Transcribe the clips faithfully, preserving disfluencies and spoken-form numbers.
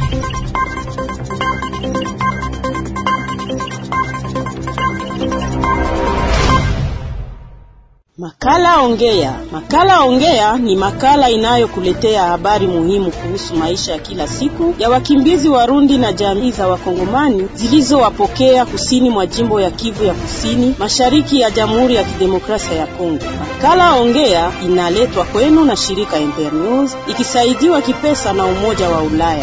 Makala Ongea. Makala Ongea ni makala inayokuletea habari muhimu kuhusu maisha ya kila siku ya wakimbizi Warundi na jamii za Wakongomani zilizowapokea kusini mwa jimbo ya Kivu ya Kusini, mashariki ya Jamhuri ya Kidemokrasia ya Kongo. Makala Ongea inaletwa kwenu na shirika Internews ikisaidiwa kipesa na Umoja wa Ulaya.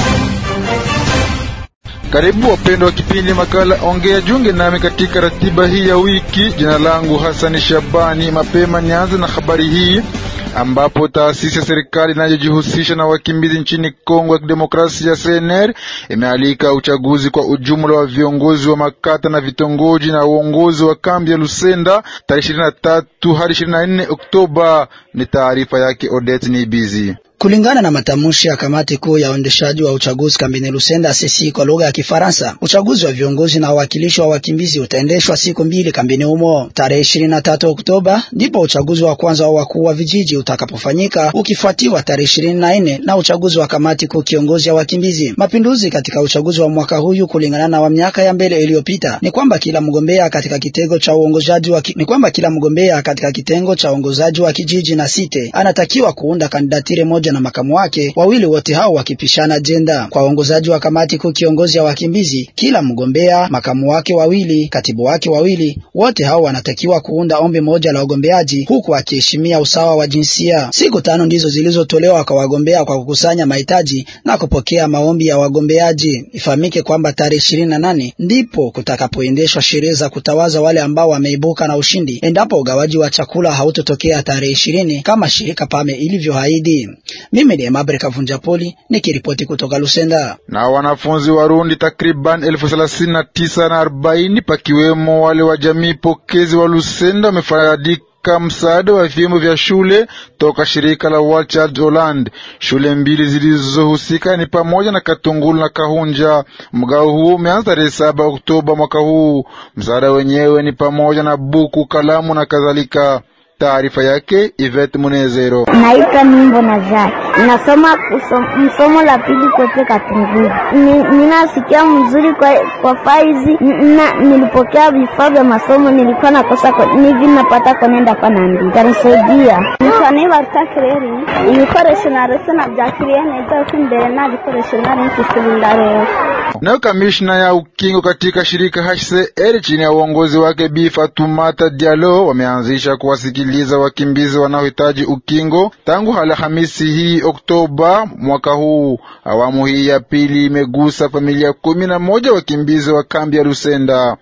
Karibu wapendwa wa kipindi Makala Ongea, junge nami katika ratiba hii ya wiki. Jina langu Hassan Shabani. Mapema nianze na habari hii ambapo taasisi ya serikali inayojihusisha na wakimbizi nchini Kongo ya Kidemokrasia C N R imealika uchaguzi kwa ujumla wa viongozi wa makata na vitongoji na uongozi wa kambi ya Lusenda tarehe ishirini na tatu hadi ishirini na nne Oktoba. Ni taarifa yake Odette Nibizi. Kulingana na matamushi ya kamati kuu ya uendeshaji wa uchaguzi kambini Lusenda C C kwa lugha ya Kifaransa, uchaguzi wa viongozi na wawakilishi wa wakimbizi utaendeshwa siku mbili kambini humo. Tarehe ishirini na tatu Oktoba ndipo uchaguzi wa kwanza wa wakuu wa vijiji utakapofanyika, ukifuatiwa tarehe ishirini na nne na uchaguzi wa kamati kuu kiongozi ya wakimbizi. Mapinduzi katika uchaguzi wa mwaka huyu kulingana na wa miaka ya mbele iliyopita ni kwamba kila mgombea katika kitengo cha uongozaji wa ki... ni kwamba kila mgombea katika kitengo cha uongozaji wa kijiji na site anatakiwa kuunda kandidatire moja na makamu wake wawili, wote hao wakipishana jenda. Kwa uongozaji wa kamati kuu kiongozi ya wakimbizi, kila mgombea, makamu wake wawili, katibu wake wawili, wote hao wanatakiwa kuunda ombi moja la wagombeaji huku akiheshimia usawa wa jinsia. Siku tano ndizo zilizotolewa kwa wagombea kwa kukusanya mahitaji na kupokea maombi ya wagombeaji. Ifahamike kwamba tarehe ishirini na nane ndipo kutakapoendeshwa sherehe za kutawaza wale ambao wameibuka na ushindi endapo ugawaji wa chakula hautotokea tarehe ishirini kama shirika Pame ilivyoahidi. Mimi ni Mabre Kavunjapoli nikiripoti kutoka Lusenda. Na wanafunzi Warundi takriban elfu thelathini na tisa na arobaini pakiwemo wale wa jamii pokezi wa Lusenda wamefaidika msaada wa vyombo vya shule toka shirika la World Child Holland. Shule mbili zilizohusika ni pamoja na Katungulu na Kahunja. Mgao huo umeanza tarehe saba Oktoba mwaka huu. Msaada wenyewe ni pamoja na buku, kalamu na kadhalika. Taarifa yake Yvette Munezero. Naitwa Mimbo na Zaki. Nasoma msomo la pili kote Katungulu. Ninasikia mzuri kwa kwa faizi. Na nilipokea vifaa vya masomo, nilikuwa nakosa nivi napata konenda pa nandi. Tanisaidia. Nitani bartakreri. Ibikoresho na resena byakiriene ndio kumbere na ibikoresho na nkisulindare. Na kamishna ya ukingo katika shirika H C R chini ya uongozi wake Bi Fatumata Diallo wameanzisha kuwasikiliza wakimbizi wanaohitaji ukingo tangu Alhamisi hii Oktoba mwaka huu. Awamu hii ya pili imegusa familia kumi na moja wakimbizi wa kambi ya Lusenda.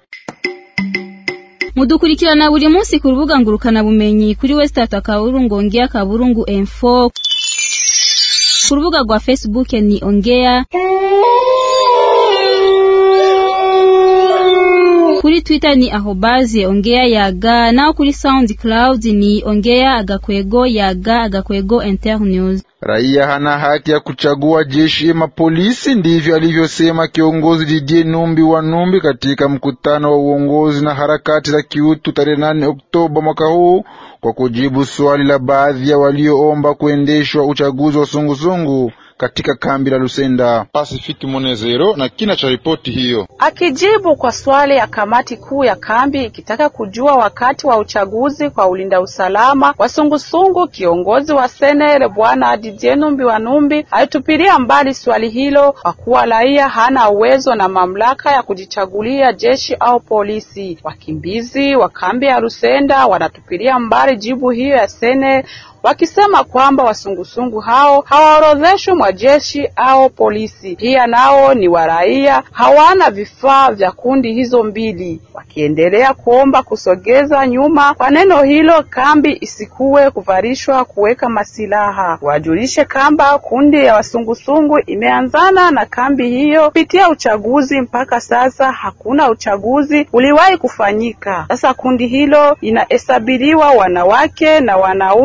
Mudukurikirana buri munsi ku rubuga ngurukana bumenyi kuri Westart Akaburungu Ongea Kaburungu Info, ku rubuga rwa Facebook ni Ongea, kuri Twitter ni ahobaze Ongea Yaga, na kuri SoundCloud ni Ongea Agakwego Yaga Agakwego Internews. Raia hana haki ya kuchagua jeshi ama polisi, ndivyo alivyosema kiongozi Didier Numbi wa Numbi katika mkutano wa uongozi na harakati za kiutu tarehe nane Oktoba mwaka huu, kwa kujibu swali la baadhi ya walioomba kuendeshwa uchaguzi wa sungusungu katika kambi la Lusenda. Pacific Monezero na kina cha ripoti hiyo. Akijibu kwa swali ya kamati kuu ya kambi ikitaka kujua wakati wa uchaguzi kwa ulinda usalama wa sungusungu, kiongozi wa C N R Bwana Didier Numbi wa Numbi alitupilia mbali swali hilo kwa kuwa raia hana uwezo na mamlaka ya kujichagulia jeshi au polisi. Wakimbizi wa kambi ya Lusenda wanatupilia mbali jibu hiyo ya C N R, wakisema kwamba wasungusungu hao hawaorodheshwi mwa jeshi au polisi. Pia nao ni waraia, hawana vifaa vya kundi hizo mbili. Wakiendelea kuomba kusogeza nyuma kwa neno hilo kambi isikuwe kuvarishwa kuweka masilaha. Wajulishe kamba kundi ya wasungusungu imeanzana na kambi hiyo kupitia uchaguzi. Mpaka sasa hakuna uchaguzi uliwahi kufanyika. Sasa kundi hilo inahesabiliwa wanawake na wanaume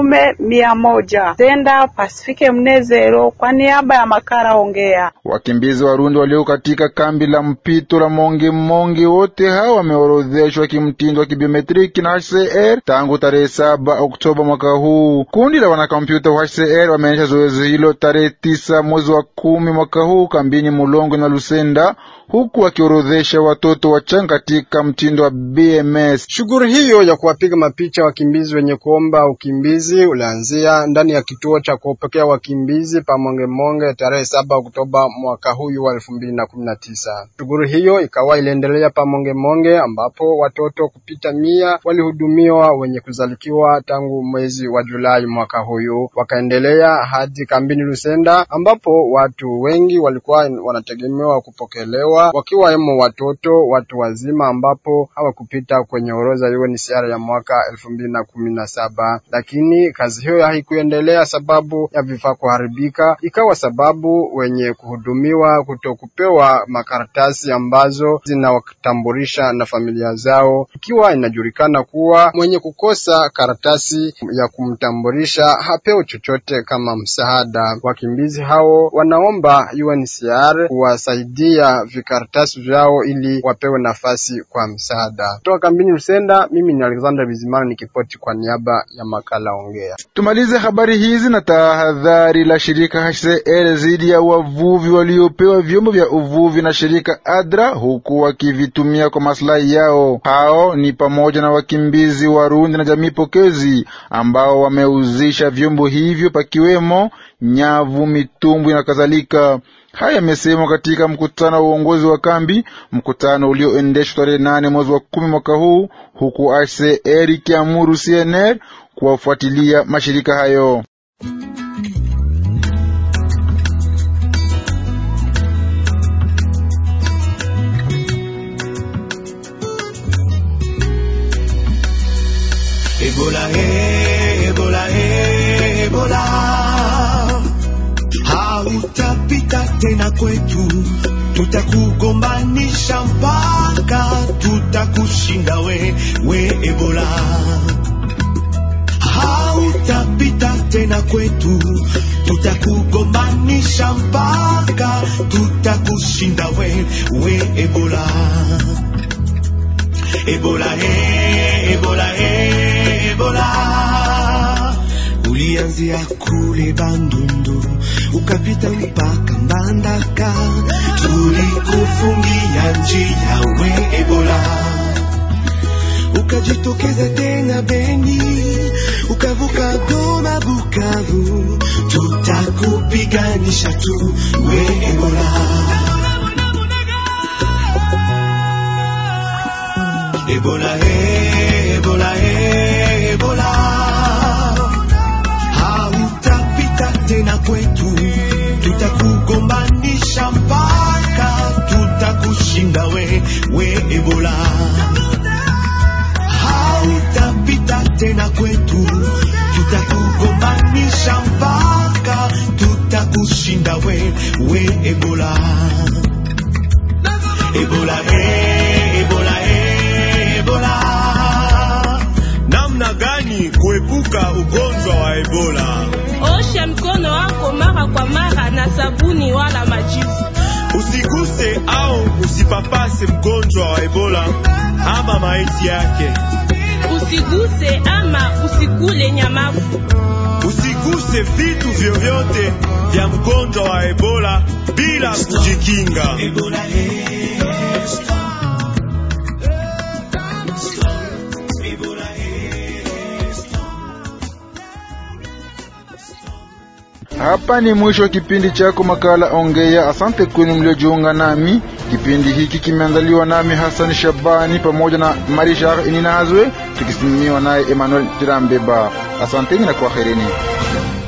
mia moja. Zenda Pasifike Mnezero kwa niaba ya Makala Ongea. Wakimbizi Warundi walio katika kambi la mpito la Monge Monge wote hao wameorodheshwa kimtindo wa kibiometriki na H C R tangu tarehe saba Oktoba mwaka huu. Kundi la wanakompyuta wa H C R wameanza zoezi hilo tarehe tisa mwezi wa kumi mwaka huu kambini Mulongo na Lusenda, huku wakiorodhesha watoto wachanga katika mtindo wa B M S. Shughuli hiyo ya kuwapiga mapicha wakimbizi wenye kuomba ukimbizi ulianzia ndani ya kituo cha kupokea wakimbizi pa Monge Monge tarehe saba Oktoba mwaka huu wa elfu mbili na kumi na tisa. Shughuli hiyo ikawa iliendelea pa Monge Monge ambapo watoto kupita mia walihudumiwa wenye kuzalikiwa tangu mwezi wa Julai mwaka huu. Wakaendelea hadi kambini Lusenda ambapo watu wengi walikuwa wanategemewa kupokelewa wakiwa emo watoto watu wazima ambapo hawakupita kwenye orodha ya U N H C R ya mwaka elfu mbili na kumi na saba. Lakini kazi hiyo haikuendelea sababu ya vifaa kuharibika, ikawa sababu wenye kuhudumiwa kutokupewa makaratasi ambazo zinawatambulisha na familia zao, ikiwa inajulikana kuwa mwenye kukosa karatasi ya kumtambulisha hapewi chochote kama msaada. Wakimbizi hao wanaomba U N H C R kuwasaidia vikaratasi vyao ili wapewe nafasi kwa msaada. Kutoka kambini Lusenda, mimi ni Alexander Bizimana nikipoti kwa niaba ya Makala Ongea. Tumalize habari hizi na tahadhari la shirika H C R zidi ya wavuvi waliopewa vyombo vya uvuvi na shirika ADRA huku wakivitumia kwa maslahi yao. Hao ni pamoja na wakimbizi Warundi na jamii pokezi ambao wameuzisha vyombo hivyo pakiwemo nyavu, mitumbwi na kadhalika. Haya yamesemwa katika mkutano wa uongozi wa kambi, mkutano ulioendeshwa tarehe nane mwezi wa kumi mwaka huu, huku H C R ikiamuru C N R kuwafuatilia mashirika hayo. Ebola, Ebola, Ebola, hautapita tena kwetu, tutakugombanisha mpaka tutakushinda we, we Ebola. Hautapita tena kwetu, tutakugombanisha mpaka tutakushinda we, we Ebola. Ebola, eh, Ebola, eh, Ebola. Ulianzia kule Bandundu, ukapita mpaka Mbandaka, tulikufungia njia we Ebola. Ukajitokeza tena Beni, ukavuka Goma Bukavu, tutakupiganisha tu we Ebola. Ebola, eh, Ebola, eh, Ebola. Hautapita tena kwetu, tutakugombanisha mpaka tutakushinda we, we Ebola. Hautapita tena kwetu, tutakugombanisha mpaka tutakushinda we, we Ebola. Ebola, eh, Ebola, eh, Ebola. Namna gani kuepuka ugonjwa wa Ebola? Osha mkono wako mara kwa mara na sabuni wala majivu. Usiguse au usipapase mgonjwa wa Ebola ama maiti yake. Usiguse ama usikule nyamavu. Usiguse vitu vyovyote vya mgonjwa wa Ebola bila kujikinga. Ebola, hapa ni mwisho wa kipindi chako Makala Ongea. Asante kwenu mliojiunga nami. Kipindi hiki kimeandaliwa nami Hassan Shabani pamoja na Marisha Ininazwe, tukisimamiwa naye Emmanuel Tirambeba. Asanteni na kwaherini.